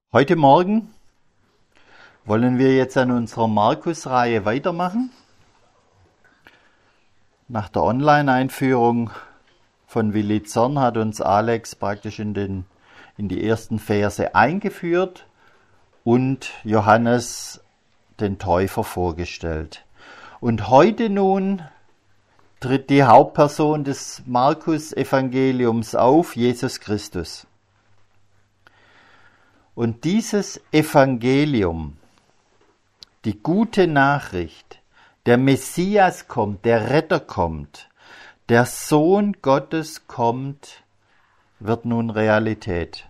Heute Morgen wollen wir jetzt an unserer Markus-Reihe weitermachen. Nach der Online-Einführung von Willi Zorn hat uns Alex praktisch in die ersten Verse eingeführt und Johannes den Täufer vorgestellt. Und heute nun tritt die Hauptperson des Markus-Evangeliums auf, Jesus Christus. Und dieses Evangelium, die gute Nachricht, der Messias kommt, der Retter kommt, der Sohn Gottes kommt, wird nun Realität.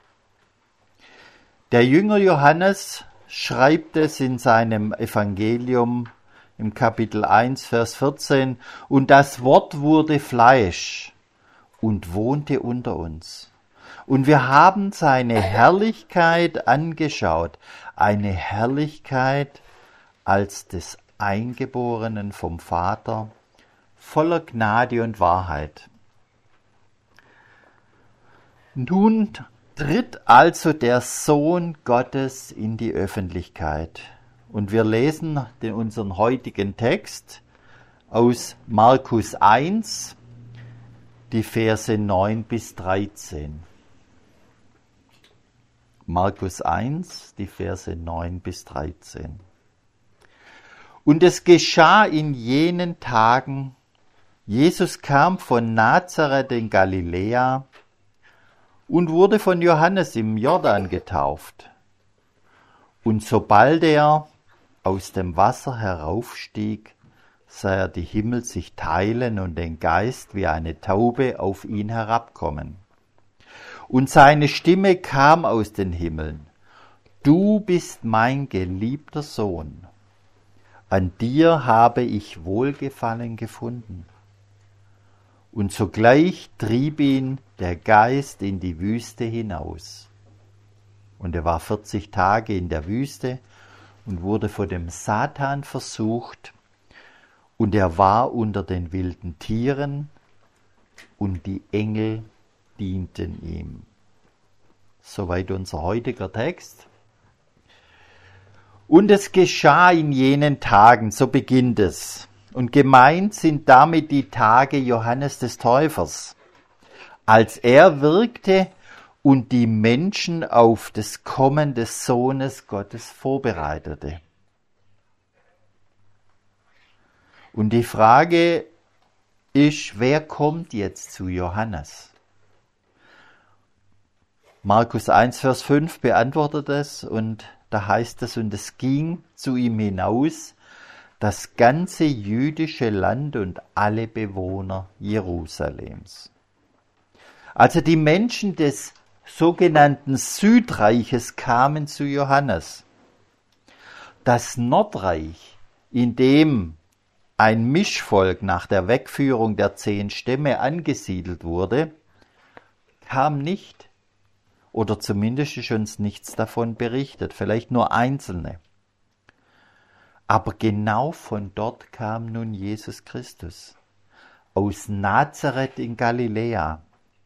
Der Jünger Johannes schreibt es in seinem Evangelium im Kapitel 1, Vers 14, und das Wort wurde Fleisch und wohnte unter uns. Und wir haben seine Herrlichkeit angeschaut, eine Herrlichkeit als des Eingeborenen vom Vater, voller Gnade und Wahrheit. Nun tritt also der Sohn Gottes in die Öffentlichkeit. Und wir lesen unseren heutigen Text aus Markus 1, die Verse 9 bis 13. Markus 1, die Verse 9 bis 13. Und es geschah in jenen Tagen, Jesus kam von Nazareth in Galiläa und wurde von Johannes im Jordan getauft. Und sobald er aus dem Wasser heraufstieg, sah er die Himmel sich teilen und den Geist wie eine Taube auf ihn herabkommen. Und seine Stimme kam aus den Himmeln: Du bist mein geliebter Sohn, an dir habe ich Wohlgefallen gefunden. Und sogleich trieb ihn der Geist in die Wüste hinaus. Und er war 40 Tage in der Wüste und wurde von dem Satan versucht, und er war unter den wilden Tieren, und die Engel dienten ihm. Soweit unser heutiger Text. Und es geschah in jenen Tagen, so beginnt es. Und gemeint sind damit die Tage Johannes des Täufers, als er wirkte und die Menschen auf das Kommen des Sohnes Gottes vorbereitete. Und die Frage ist, wer kommt jetzt zu Johannes? Markus 1, Vers 5 beantwortet es, und da heißt es, und es ging zu ihm hinaus das ganze jüdische Land und alle Bewohner Jerusalems. Also die Menschen des sogenannten Südreiches kamen zu Johannes. Das Nordreich, in dem ein Mischvolk nach der Wegführung der 10 Stämme angesiedelt wurde, kam nicht. Oder zumindest ist uns nichts davon berichtet, vielleicht nur einzelne. Aber genau von dort kam nun Jesus Christus, aus Nazareth in Galiläa.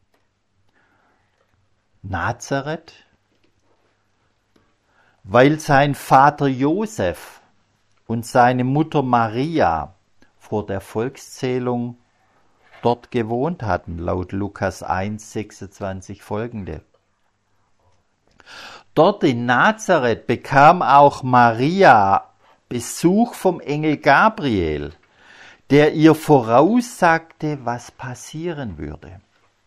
Nazareth, weil sein Vater Josef und seine Mutter Maria vor der Volkszählung dort gewohnt hatten, laut Lukas 1, 26 folgende. Dort in Nazareth bekam auch Maria Besuch vom Engel Gabriel, der ihr voraussagte, was passieren würde.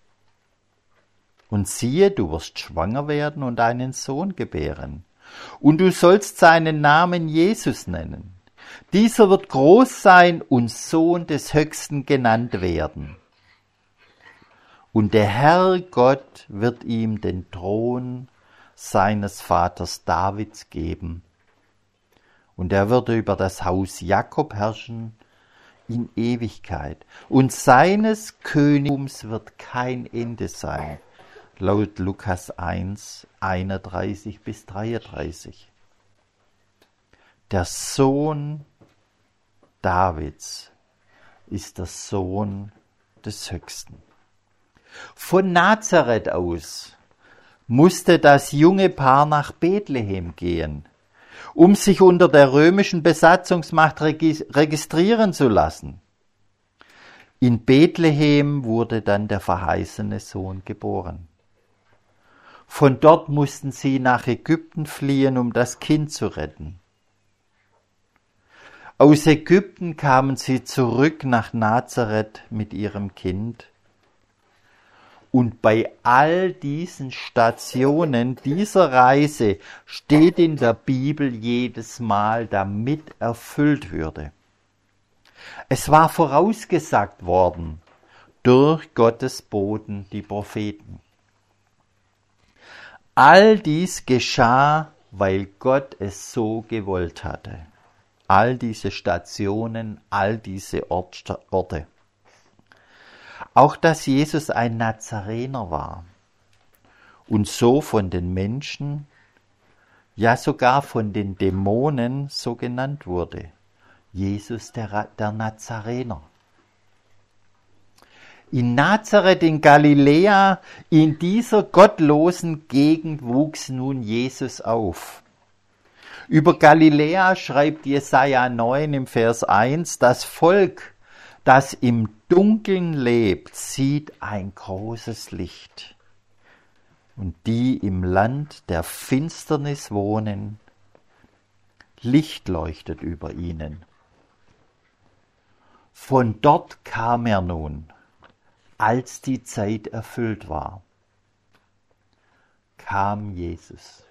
Und siehe, du wirst schwanger werden und einen Sohn gebären. Und du sollst seinen Namen Jesus nennen. Dieser wird groß sein und Sohn des Höchsten genannt werden. Und der Herr Gott wird ihm den Thron seines Vaters Davids geben. Und er würde über das Haus Jakob herrschen in Ewigkeit. Und seines Königtums wird kein Ende sein. Laut Lukas 1, 31 bis 33. Der Sohn Davids ist der Sohn des Höchsten. Von Nazareth aus musste das junge Paar nach Bethlehem gehen, um sich unter der römischen Besatzungsmacht registrieren zu lassen. In Bethlehem wurde dann der verheißene Sohn geboren. Von dort mussten sie nach Ägypten fliehen, um das Kind zu retten. Aus Ägypten kamen sie zurück nach Nazareth mit ihrem Kind. Und bei all diesen Stationen dieser Reise steht in der Bibel jedes Mal, damit erfüllt würde. Es war vorausgesagt worden durch Gottes Boten, die Propheten. All dies geschah, weil Gott es so gewollt hatte. All diese Stationen, all diese Orte. Auch dass Jesus ein Nazarener war und so von den Menschen, ja sogar von den Dämonen so genannt wurde. Jesus der Nazarener. In Nazareth in Galiläa, in dieser gottlosen Gegend wuchs nun Jesus auf. Über Galiläa schreibt Jesaja 9 im Vers 1, das Volk, das im Dunkeln lebt, sieht ein großes Licht. Und die im Land der Finsternis wohnen, Licht leuchtet über ihnen. Von dort kam er nun, als die Zeit erfüllt war, kam Jesus.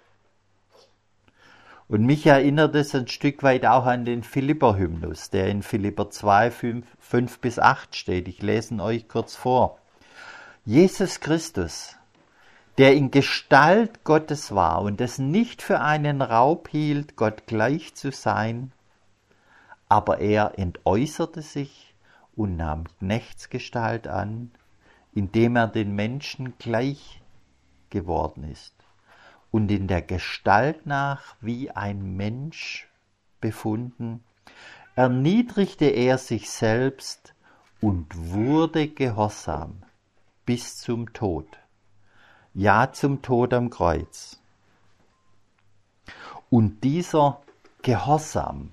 Und mich erinnert es ein Stück weit auch an den Philipper-Hymnus, der in Philipper 2, 5 bis 8 steht. Ich lese ihn euch kurz vor. Jesus Christus, der in Gestalt Gottes war und es nicht für einen Raub hielt, Gott gleich zu sein, aber er entäußerte sich und nahm Knechtsgestalt an, indem er den Menschen gleich geworden ist und in der Gestalt nach wie ein Mensch befunden, erniedrigte er sich selbst und wurde gehorsam bis zum Tod, ja zum Tod am Kreuz. Und dieser Gehorsam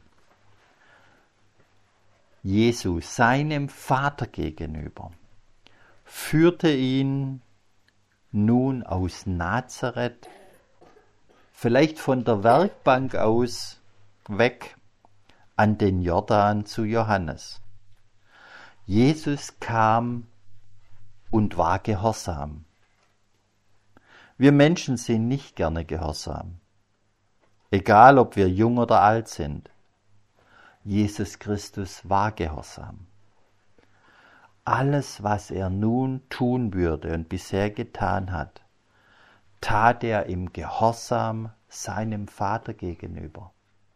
Jesu seinem Vater gegenüber führte ihn nun aus Nazareth, vielleicht von der Werkbank aus weg, an den Jordan zu Johannes. Jesus kam und war gehorsam. Wir Menschen sind nicht gerne gehorsam, egal ob wir jung oder alt sind. Jesus Christus war gehorsam. Alles, was er nun tun würde und bisher getan hat, tat er im Gehorsam seinem Vater gegenüber.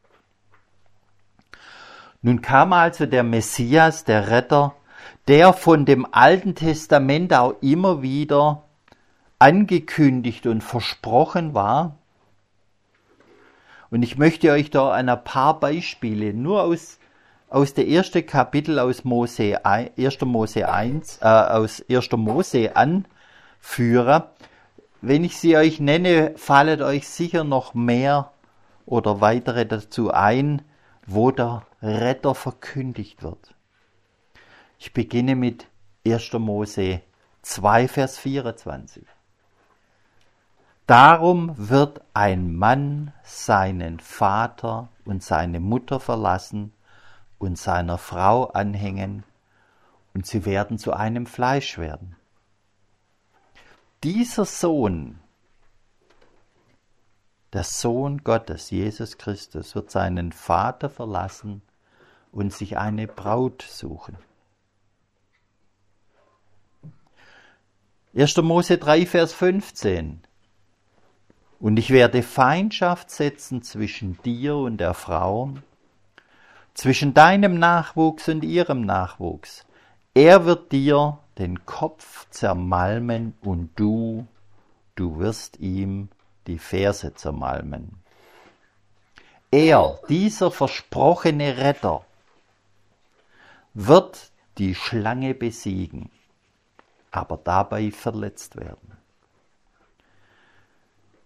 Nun kam also der Messias, der Retter, der von dem Alten Testament auch immer wieder angekündigt und versprochen war. Und ich möchte euch da ein paar Beispiele nur aus der ersten Kapitel aus 1. Mose anführen. Wenn ich sie euch nenne, fallen euch sicher noch mehr oder weitere dazu ein, wo der Retter verkündigt wird. Ich beginne mit 1. Mose 2, Vers 24. Darum wird ein Mann seinen Vater und seine Mutter verlassen und seiner Frau anhängen, und sie werden zu einem Fleisch werden. Dieser Sohn, der Sohn Gottes, Jesus Christus, wird seinen Vater verlassen und sich eine Braut suchen. 1. Mose 3, Vers 15. Und ich werde Feindschaft setzen zwischen dir und der Frau, zwischen deinem Nachwuchs und ihrem Nachwuchs. Er wird dir den Kopf zermalmen und du wirst ihm die Ferse zermalmen. Er, dieser versprochene Retter, wird die Schlange besiegen, aber dabei verletzt werden.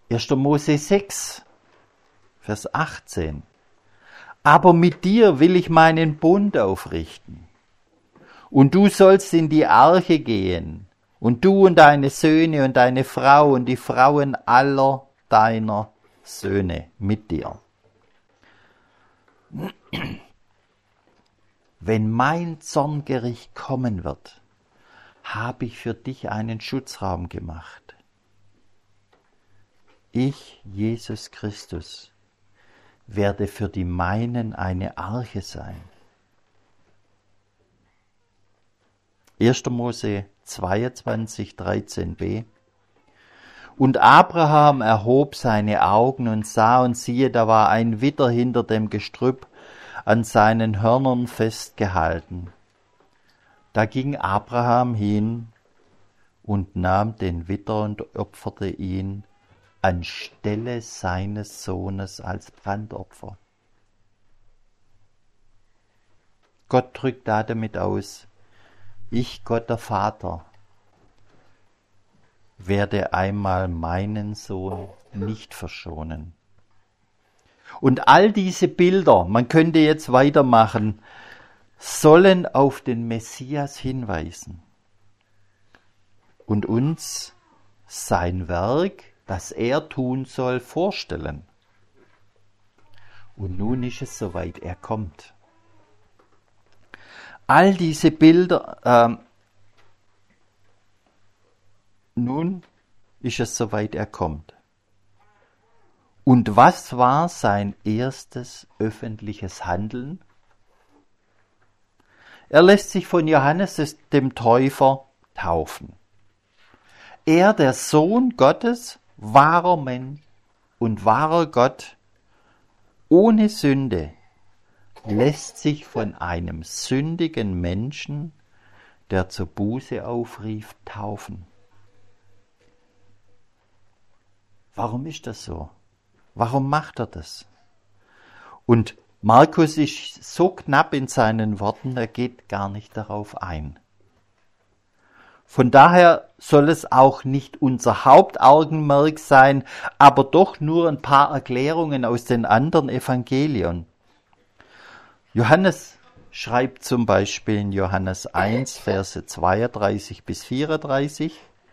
1. Mose 6, Vers 18. Aber mit dir will ich meinen Bund aufrichten. Und du sollst in die Arche gehen, und du und deine Söhne und deine Frau und die Frauen aller deiner Söhne mit dir. Wenn mein Zorngericht kommen wird, habe ich für dich einen Schutzraum gemacht. Ich, Jesus Christus, werde für die meinen eine Arche sein. 1. Mose 22, 13b. Und Abraham erhob seine Augen und sah, und siehe, da war ein Widder hinter dem Gestrüpp an seinen Hörnern festgehalten. Da ging Abraham hin und nahm den Widder und opferte ihn anstelle seines Sohnes als Brandopfer. Gott drückt damit aus: Ich, Gott der Vater, werde einmal meinen Sohn nicht verschonen. Und all diese Bilder, man könnte jetzt weitermachen, sollen auf den Messias hinweisen und uns sein Werk, das er tun soll, vorstellen. Und nun ist es soweit, er kommt. All diese Bilder, nun ist es soweit, er kommt. Und was war sein erstes öffentliches Handeln? Er lässt sich von Johannes dem Täufer taufen. Er, der Sohn Gottes, wahrer Mensch und wahrer Gott, ohne Sünde, lässt sich von einem sündigen Menschen, der zur Buße aufrief, taufen. Warum ist das so? Warum macht er das? Und Markus ist so knapp in seinen Worten, er geht gar nicht darauf ein. Von daher soll es auch nicht unser Hauptaugenmerk sein, aber doch nur ein paar Erklärungen aus den anderen Evangelien. Johannes schreibt zum Beispiel in Johannes 1, Verse 32 bis 34.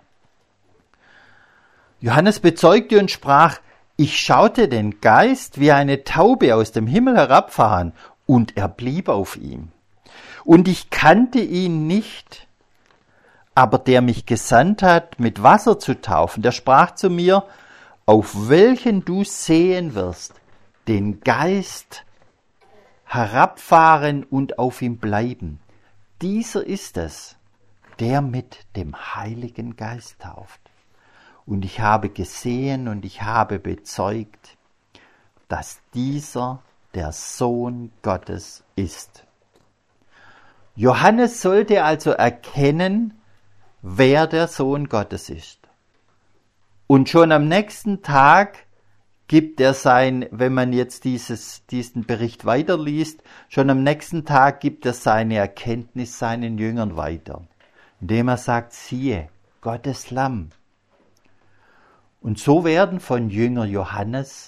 Johannes bezeugte und sprach: Ich schaute den Geist wie eine Taube aus dem Himmel herabfahren, und er blieb auf ihm. Und ich kannte ihn nicht, aber der mich gesandt hat, mit Wasser zu taufen, der sprach zu mir: Auf welchen du sehen wirst, den Geist herabfahren und auf ihm bleiben. Dieser ist es, der mit dem Heiligen Geist tauft. Und ich habe gesehen und ich habe bezeugt, dass dieser der Sohn Gottes ist. Johannes sollte also erkennen, wer der Sohn Gottes ist. Und schon am nächsten Tag gibt er wenn man jetzt diesen Bericht weiterliest, schon am nächsten Tag gibt er seine Erkenntnis seinen Jüngern weiter, indem er sagt: Siehe, Gottes Lamm. Und so werden von Jünger Johannes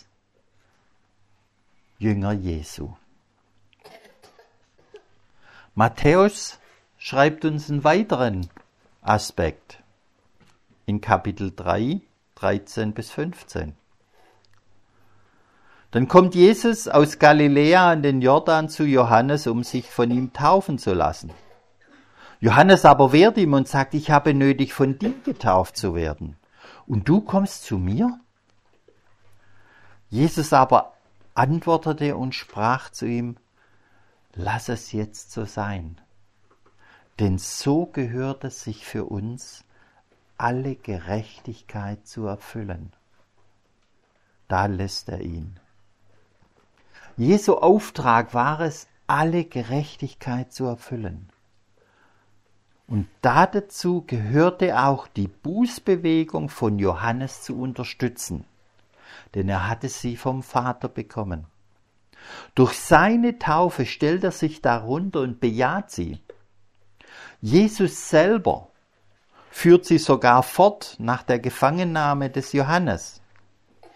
Jünger Jesu. Matthäus schreibt uns einen weiteren Aspekt in Kapitel 3, 13 bis 15. Dann kommt Jesus aus Galiläa an den Jordan zu Johannes, um sich von ihm taufen zu lassen. Johannes aber wehrt ihm und sagt: Ich habe nötig, von dir getauft zu werden. Und du kommst zu mir? Jesus aber antwortete und sprach zu ihm: Lass es jetzt so sein, denn so gehört es sich für uns, alle Gerechtigkeit zu erfüllen. Da lässt er ihn. Jesu Auftrag war es, alle Gerechtigkeit zu erfüllen. Und dazu gehörte auch die Bußbewegung von Johannes zu unterstützen, denn er hatte sie vom Vater bekommen. Durch seine Taufe stellt er sich darunter und bejaht sie. Jesus selber führt sie sogar fort nach der Gefangennahme des Johannes.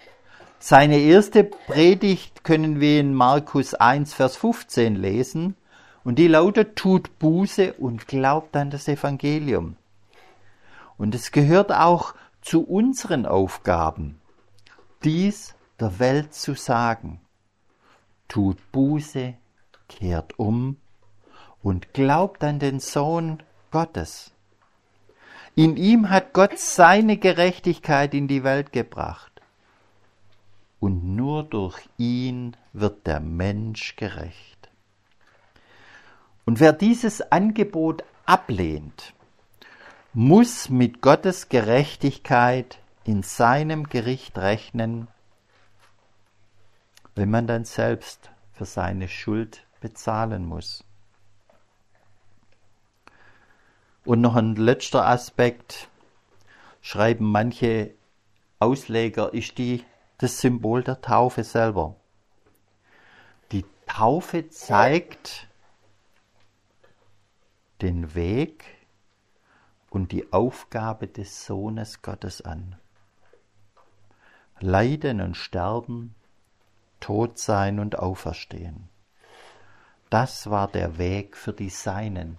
Seine erste Predigt können wir in Markus 1, Vers 15 lesen. Und die lautet, tut Buße und glaubt an das Evangelium. Und es gehört auch zu unseren Aufgaben, dies der Welt zu sagen. Tut Buße, kehrt um und glaubt an den Sohn Gottes. In ihm hat Gott seine Gerechtigkeit in die Welt gebracht. Und nur durch ihn wird der Mensch gerecht. Und wer dieses Angebot ablehnt, muss mit Gottes Gerechtigkeit in seinem Gericht rechnen, wenn man dann selbst für seine Schuld bezahlen muss. Und noch ein letzter Aspekt, schreiben manche Ausleger, ist das Symbol der Taufe selber. Die Taufe zeigt den Weg und die Aufgabe des Sohnes Gottes an. Leiden und Sterben, Tod sein und Auferstehen. Das war der Weg für die Seinen.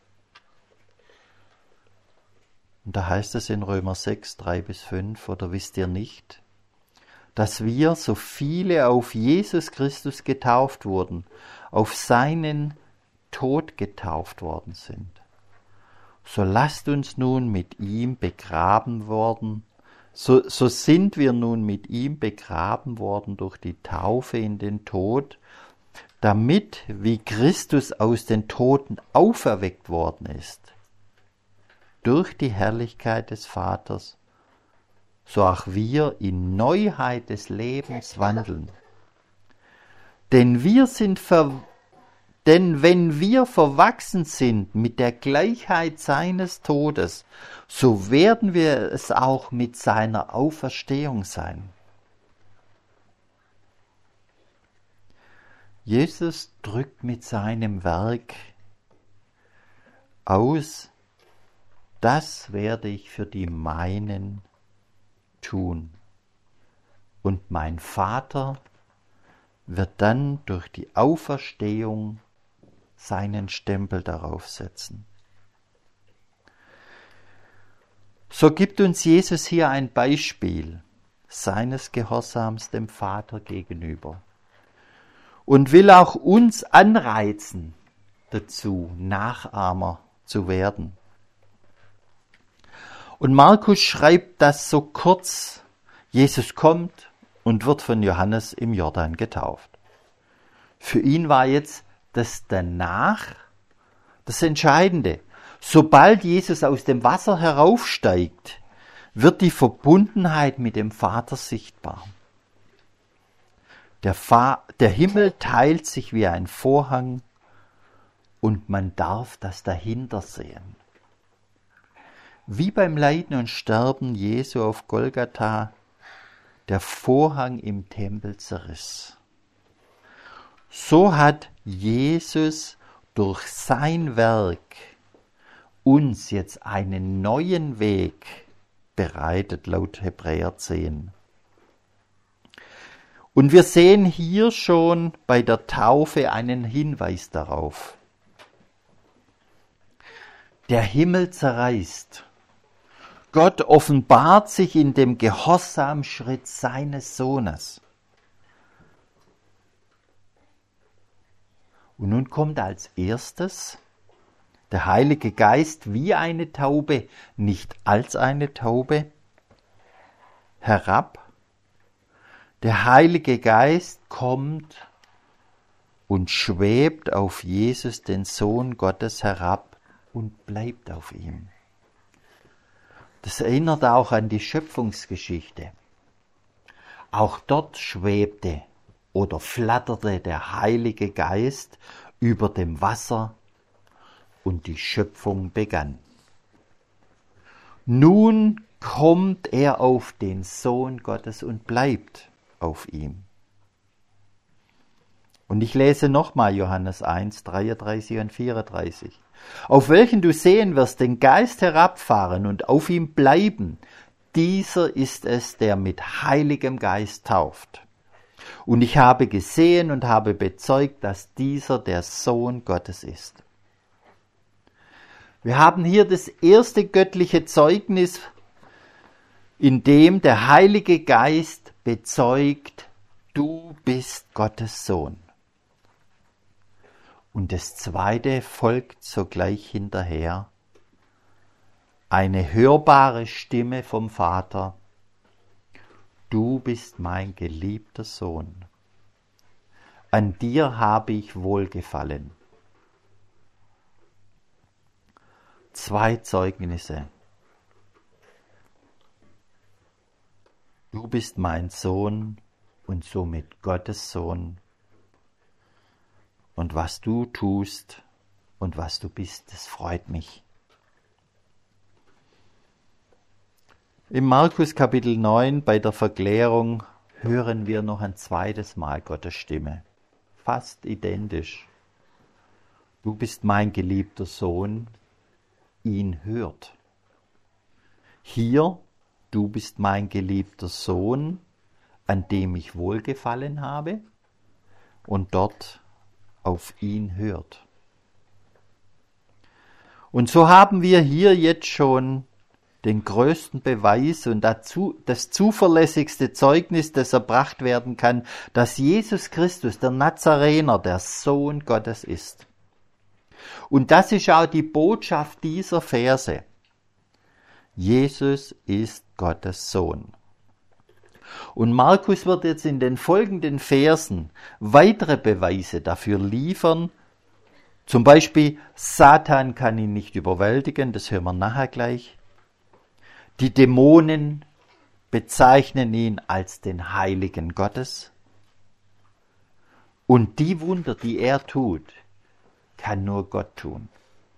Und da heißt es in Römer 6, 3-5, oder wisst ihr nicht, dass wir, so viele auf Jesus Christus getauft wurden, auf seinen Tod getauft worden sind. So lasst uns nun mit ihm begraben worden, so sind wir nun mit ihm begraben worden durch die Taufe in den Tod, damit, wie Christus aus den Toten auferweckt worden ist, durch die Herrlichkeit des Vaters, so auch wir in Neuheit des Lebens wandeln. Denn wenn wir verwachsen sind mit der Gleichheit seines Todes, so werden wir es auch mit seiner Auferstehung sein. Jesus drückt mit seinem Werk aus, das werde ich für die meinen tun. Und mein Vater wird dann durch die Auferstehung seinen Stempel darauf setzen. So gibt uns Jesus hier ein Beispiel seines Gehorsams dem Vater gegenüber und will auch uns anreizen dazu, Nachahmer zu werden. Und Markus schreibt das so kurz: Jesus kommt und wird von Johannes im Jordan getauft. Für ihn war jetzt das danach das Entscheidende. Sobald Jesus aus dem Wasser heraufsteigt, wird die Verbundenheit mit dem Vater sichtbar. Der Himmel teilt sich wie ein Vorhang und man darf das dahinter sehen. Wie beim Leiden und Sterben Jesu auf Golgatha der Vorhang im Tempel zerriss. So hat Jesus durch sein Werk uns jetzt einen neuen Weg bereitet, laut Hebräer 10. Und wir sehen hier schon bei der Taufe einen Hinweis darauf. Der Himmel zerreißt. Gott offenbart sich in dem Gehorsamschritt seines Sohnes. Und nun kommt als erstes der Heilige Geist wie eine Taube, nicht als eine Taube, herab. Der Heilige Geist kommt und schwebt auf Jesus, den Sohn Gottes, herab und bleibt auf ihm. Das erinnert auch an die Schöpfungsgeschichte. Auch dort schwebte oder flatterte der Heilige Geist über dem Wasser und die Schöpfung begann. Nun kommt er auf den Sohn Gottes und bleibt auf ihm. Und ich lese nochmal Johannes 1, 33 und 34. Auf welchen du sehen wirst den Geist herabfahren und auf ihm bleiben, dieser ist es, der mit Heiligem Geist tauft. Und ich habe gesehen und habe bezeugt, dass dieser der Sohn Gottes ist. Wir haben hier das erste göttliche Zeugnis, in dem der Heilige Geist bezeugt, du bist Gottes Sohn. Und das zweite folgt sogleich hinterher. Eine hörbare Stimme vom Vater. Du bist mein geliebter Sohn. An dir habe ich Wohlgefallen. 2 Zeugnisse. Du bist mein Sohn und somit Gottes Sohn. Und was du tust und was du bist, das freut mich. Im Markus Kapitel 9 bei der Verklärung hören wir noch ein zweites Mal Gottes Stimme. Fast identisch. Du bist mein geliebter Sohn, ihn hört. Hier, du bist mein geliebter Sohn, an dem ich Wohlgefallen habe, und dort auf ihn hört. Und so haben wir hier jetzt schon den größten Beweis und dazu das zuverlässigste Zeugnis, das erbracht werden kann, dass Jesus Christus, der Nazarener, der Sohn Gottes ist. Und das ist auch die Botschaft dieser Verse. Jesus ist Gottes Sohn. Und Markus wird jetzt in den folgenden Versen weitere Beweise dafür liefern. Zum Beispiel, Satan kann ihn nicht überwältigen, das hören wir nachher gleich. Die Dämonen bezeichnen ihn als den Heiligen Gottes. Und die Wunder, die er tut, kann nur Gott tun.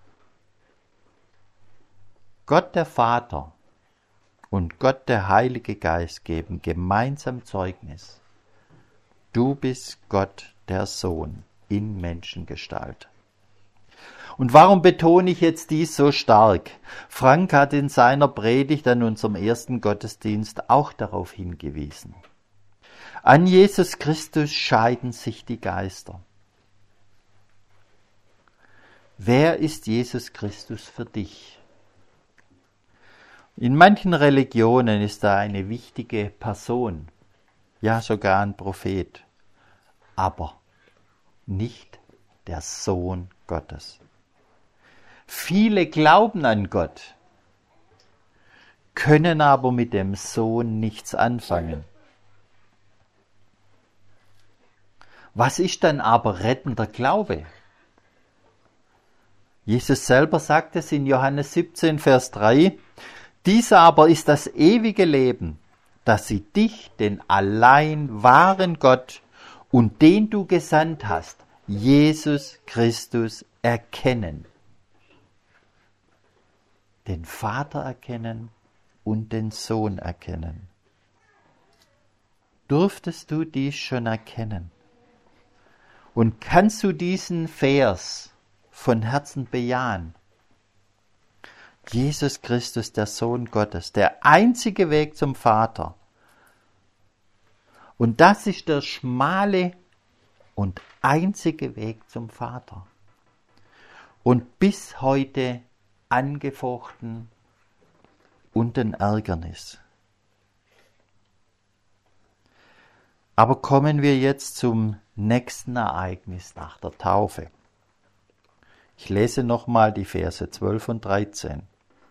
Gott der Vater und Gott der Heilige Geist geben gemeinsam Zeugnis. Du bist Gott der Sohn in Menschengestalt. Und warum betone ich jetzt dies so stark? Frank hat in seiner Predigt an unserem ersten Gottesdienst auch darauf hingewiesen. An Jesus Christus scheiden sich die Geister. Wer ist Jesus Christus für dich? In manchen Religionen ist er eine wichtige Person, ja sogar ein Prophet, aber nicht der Sohn Gottes. Viele glauben an Gott, können aber mit dem Sohn nichts anfangen. Was ist dann aber rettender Glaube? Jesus selber sagt es in Johannes 17, Vers 3, dies aber ist das ewige Leben, dass sie dich, den allein wahren Gott und den du gesandt hast, Jesus Christus, erkennen. Den Vater erkennen und den Sohn erkennen. Durftest du dies schon erkennen? Und kannst du diesen Vers von Herzen bejahen? Jesus Christus, der Sohn Gottes, der einzige Weg zum Vater. Und das ist der schmale und einzige Weg zum Vater. Und bis heute angefochten und ein Ärgernis. Aber kommen wir jetzt zum nächsten Ereignis nach der Taufe. Ich lese nochmal die Verse 12 und 13.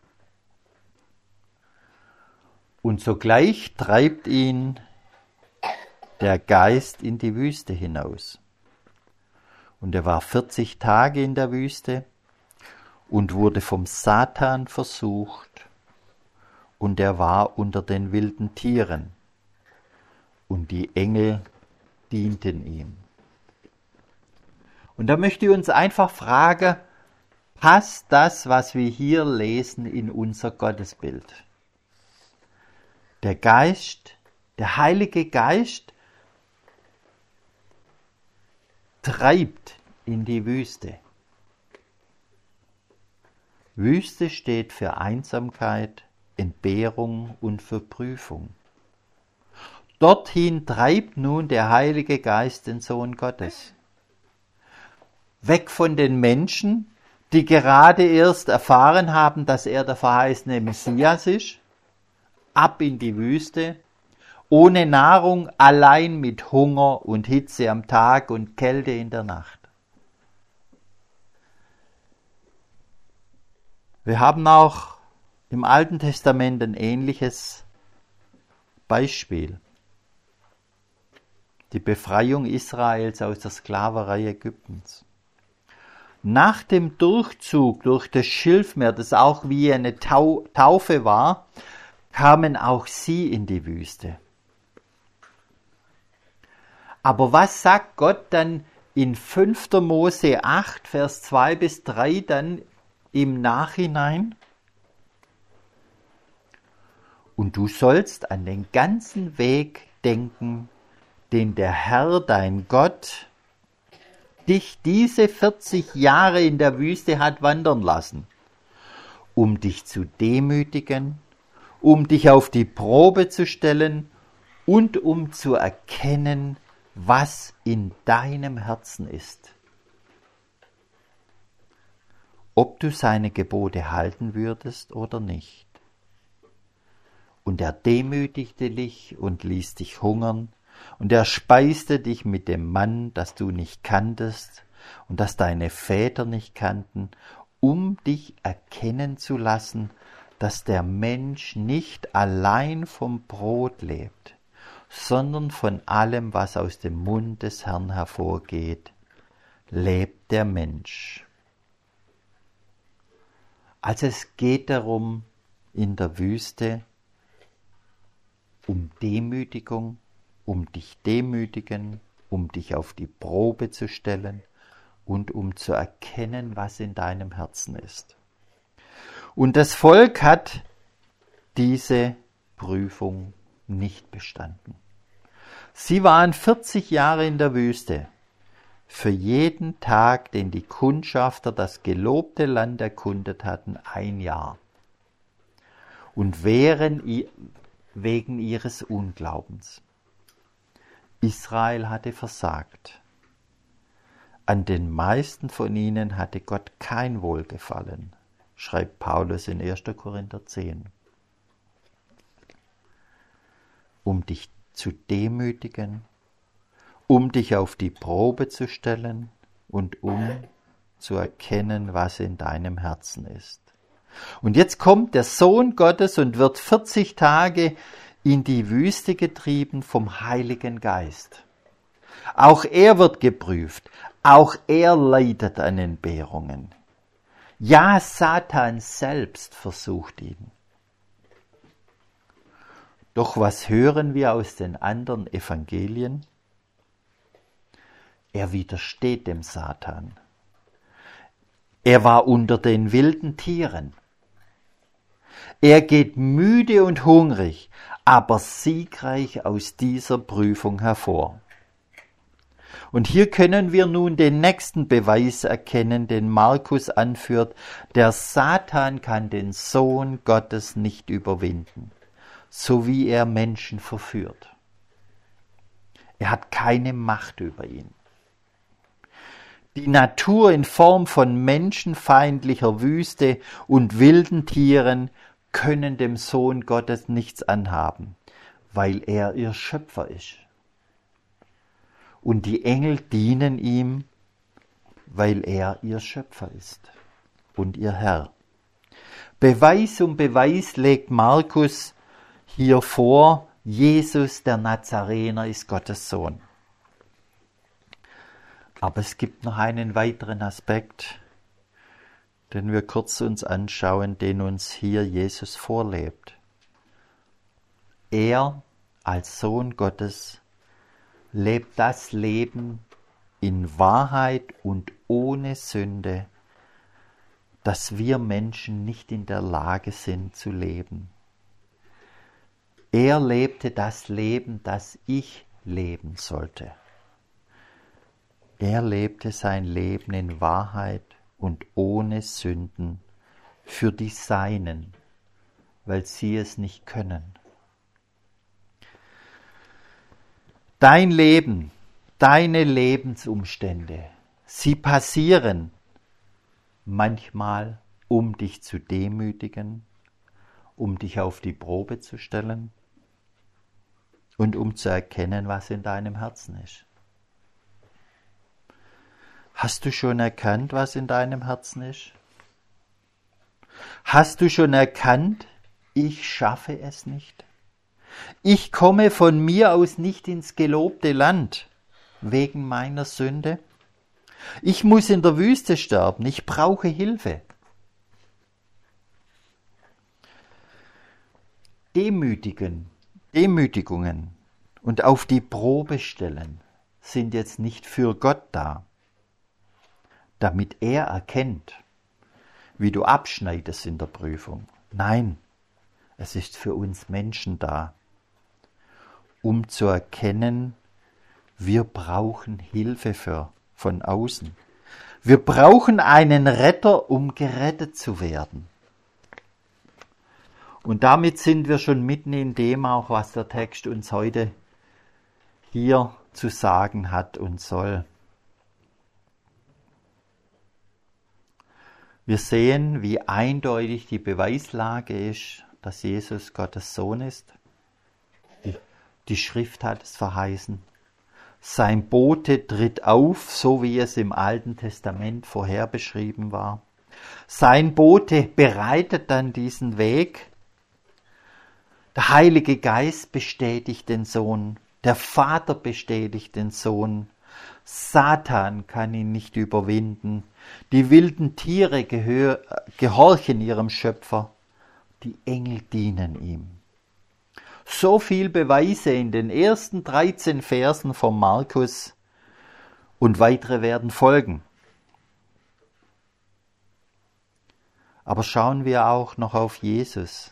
Und sogleich treibt ihn der Geist in die Wüste hinaus. Und er war 40 Tage in der Wüste und wurde vom Satan versucht, und er war unter den wilden Tieren, und die Engel dienten ihm. Und da möchte ich uns einfach fragen, passt das, was wir hier lesen, in unser Gottesbild? Der Geist, der Heilige Geist, treibt in die Wüste. Wüste steht für Einsamkeit, Entbehrung und Verprüfung. Dorthin treibt nun der Heilige Geist den Sohn Gottes. Weg von den Menschen, die gerade erst erfahren haben, dass er der verheißene Messias ist, ab in die Wüste, ohne Nahrung, allein mit Hunger und Hitze am Tag und Kälte in der Nacht. Wir haben auch im Alten Testament ein ähnliches Beispiel. Die Befreiung Israels aus der Sklaverei Ägyptens. Nach dem Durchzug durch das Schilfmeer, das auch wie eine Taufe war, kamen auch sie in die Wüste. Aber was sagt Gott dann in 5. Mose 8, Vers 2 bis 3 dann im Nachhinein? Und du sollst an den ganzen Weg denken, den der Herr, dein Gott, dich diese 40 Jahre in der Wüste hat wandern lassen, um dich zu demütigen, um dich auf die Probe zu stellen und um zu erkennen, was in deinem Herzen ist. Ob du seine Gebote halten würdest oder nicht. Und er demütigte dich und ließ dich hungern, und er speiste dich mit dem Mann, das du nicht kanntest und das deine Väter nicht kannten, um dich erkennen zu lassen, dass der Mensch nicht allein vom Brot lebt, sondern von allem, was aus dem Mund des Herrn hervorgeht, lebt der Mensch. Also es geht darum, in der Wüste um Demütigung, um dich demütigen, um dich auf die Probe zu stellen und um zu erkennen, was in deinem Herzen ist. Und das Volk hat diese Prüfung nicht bestanden. Sie waren 40 Jahre in der Wüste. Für jeden Tag, den die Kundschafter das gelobte Land erkundet hatten, 1 Jahr. Und wegen ihres Unglaubens. Israel hatte versagt. An den meisten von ihnen hatte Gott kein Wohlgefallen, schreibt Paulus in 1. Korinther 10. Um dich zu demütigen, um dich auf die Probe zu stellen und um zu erkennen, was in deinem Herzen ist. Und jetzt kommt der Sohn Gottes und wird 40 Tage in die Wüste getrieben vom Heiligen Geist. Auch er wird geprüft, auch er leidet an Entbehrungen. Ja, Satan selbst versucht ihn. Doch was hören wir aus den anderen Evangelien? Er widersteht dem Satan. Er war unter den wilden Tieren. Er geht müde und hungrig, aber siegreich aus dieser Prüfung hervor. Und hier können wir nun den nächsten Beweis erkennen, den Markus anführt. Der Satan kann den Sohn Gottes nicht überwinden, so wie er Menschen verführt. Er hat keine Macht über ihn. Die Natur in Form von menschenfeindlicher Wüste und wilden Tieren können dem Sohn Gottes nichts anhaben, weil er ihr Schöpfer ist. Und die Engel dienen ihm, weil er ihr Schöpfer ist und ihr Herr. Beweis um Beweis legt Markus hier vor, Jesus der Nazarener ist Gottes Sohn. Aber es gibt noch einen weiteren Aspekt, den wir kurz uns anschauen, den uns hier Jesus vorlebt. Er als Sohn Gottes lebt das Leben in Wahrheit und ohne Sünde, das wir Menschen nicht in der Lage sind zu leben. Er lebte das Leben, das ich leben sollte. Er lebte sein Leben in Wahrheit und ohne Sünden für die Seinen, weil sie es nicht können. Dein Leben, deine Lebensumstände, sie passieren manchmal, um dich zu demütigen, um dich auf die Probe zu stellen und um zu erkennen, was in deinem Herzen ist. Hast du schon erkannt, was in deinem Herzen ist? Hast du schon erkannt, ich schaffe es nicht? Ich komme von mir aus nicht ins gelobte Land wegen meiner Sünde. Ich muss in der Wüste sterben, ich brauche Hilfe. Demütigungen und auf die Probe stellen sind jetzt nicht für Gott da, damit er erkennt, wie du abschneidest in der Prüfung. Nein, es ist für uns Menschen da, um zu erkennen, wir brauchen Hilfe von außen. Wir brauchen einen Retter, um gerettet zu werden. Und damit sind wir schon mitten in dem auch, was der Text uns heute hier zu sagen hat und soll. Wir sehen, wie eindeutig die Beweislage ist, dass Jesus Gottes Sohn ist. Die Schrift hat es verheißen. Sein Bote tritt auf, so wie es im Alten Testament vorher beschrieben war. Sein Bote bereitet dann diesen Weg. Der Heilige Geist bestätigt den Sohn. Der Vater bestätigt den Sohn. Satan kann ihn nicht überwinden. Die wilden Tiere gehorchen ihrem Schöpfer. Die Engel dienen ihm. So viel Beweise in den ersten 13 Versen von Markus und weitere werden folgen. Aber schauen wir auch noch auf Jesus,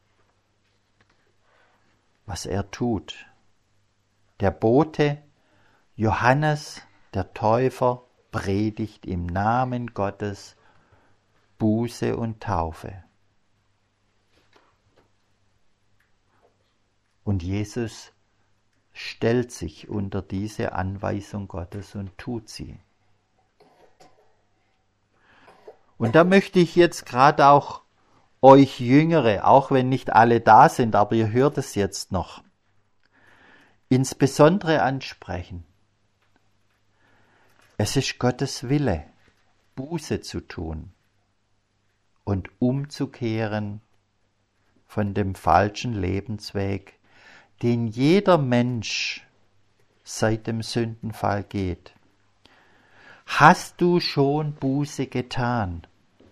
was er tut. Der Bote Johannes, der Täufer, predigt im Namen Gottes Buße und Taufe. Und Jesus stellt sich unter diese Anweisung Gottes und tut sie. Und da möchte ich jetzt gerade auch euch Jüngere, auch wenn nicht alle da sind, aber ihr hört es jetzt noch, insbesondere ansprechen. Es ist Gottes Wille, Buße zu tun und umzukehren von dem falschen Lebensweg, den jeder Mensch seit dem Sündenfall geht. Hast du schon Buße getan?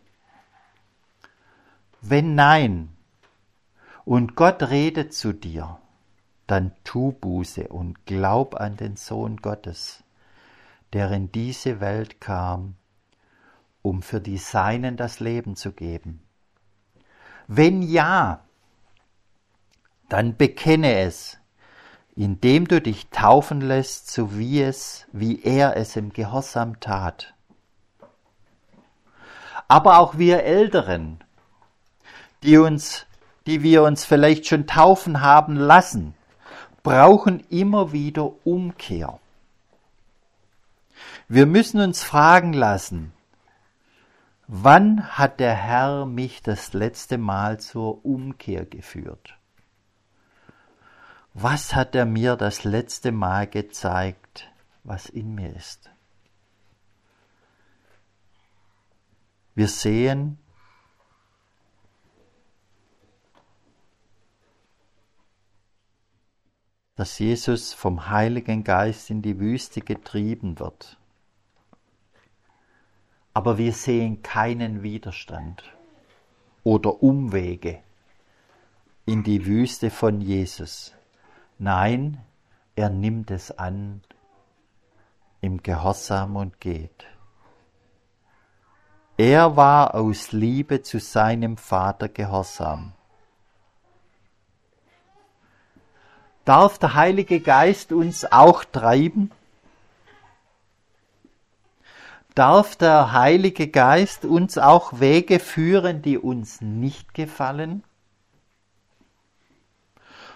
Wenn nein, und Gott redet zu dir, dann tu Buße und glaub an den Sohn Gottes, der in diese Welt kam, um für die Seinen das Leben zu geben. Wenn ja, dann bekenne es, indem du dich taufen lässt, so wie er es im Gehorsam tat. Aber auch wir Älteren, die wir uns vielleicht schon taufen haben lassen, brauchen immer wieder Umkehr. Wir müssen uns fragen lassen, wann hat der Herr mich das letzte Mal zur Umkehr geführt? Was hat er mir das letzte Mal gezeigt, was in mir ist? Wir sehen, dass Jesus vom Heiligen Geist in die Wüste getrieben wird. Aber wir sehen keinen Widerstand oder Umwege in die Wüste von Jesus. Nein, er nimmt es an im Gehorsam und geht. Er war aus Liebe zu seinem Vater gehorsam. Darf der Heilige Geist uns auch treiben? Darf der Heilige Geist uns auch Wege führen, die uns nicht gefallen?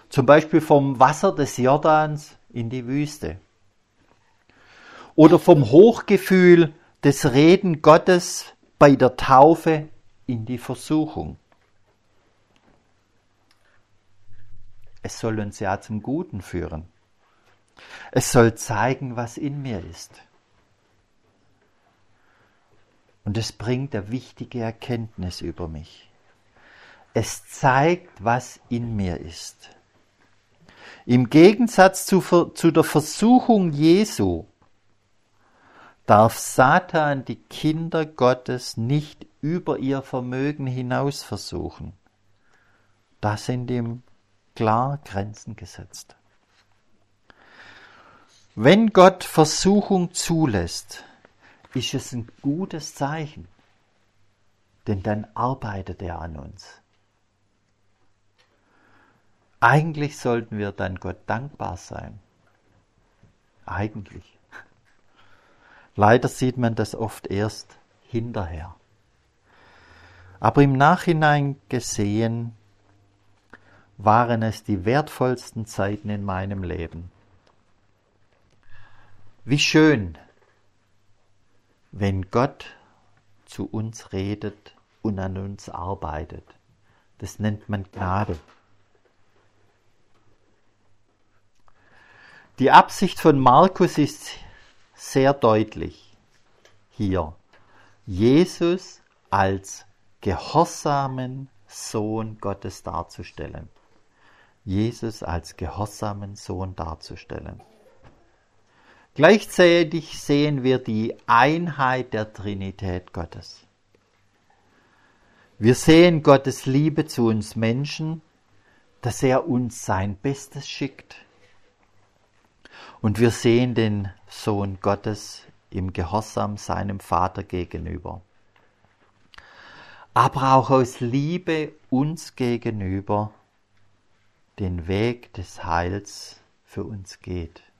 Zum Beispiel vom Wasser des Jordans in die Wüste. Oder vom Hochgefühl des Reden Gottes bei der Taufe in die Versuchung. Es soll uns ja zum Guten führen. Es soll zeigen, was in mir ist. Und es bringt eine wichtige Erkenntnis über mich. Es zeigt, was in mir ist. Im Gegensatz zu der Versuchung Jesu darf Satan die Kinder Gottes nicht über ihr Vermögen hinaus versuchen. Da sind ihm klar Grenzen gesetzt. Wenn Gott Versuchung zulässt, ist es ein gutes Zeichen, denn dann arbeitet er an uns. Eigentlich sollten wir dann Gott dankbar sein. Eigentlich. Leider sieht man das oft erst hinterher. Aber im Nachhinein gesehen waren es die wertvollsten Zeiten in meinem Leben. Wie schön, wenn Gott zu uns redet und an uns arbeitet. Das nennt man Gnade. Die Absicht von Markus ist sehr deutlich hier. Jesus als gehorsamen Sohn Gottes darzustellen. Jesus als gehorsamen Sohn darzustellen. Gleichzeitig sehen wir die Einheit der Trinität Gottes. Wir sehen Gottes Liebe zu uns Menschen, dass er uns sein Bestes schickt. Und wir sehen den Sohn Gottes im Gehorsam seinem Vater gegenüber. Aber auch aus Liebe uns gegenüber den Weg des Heils für uns geht.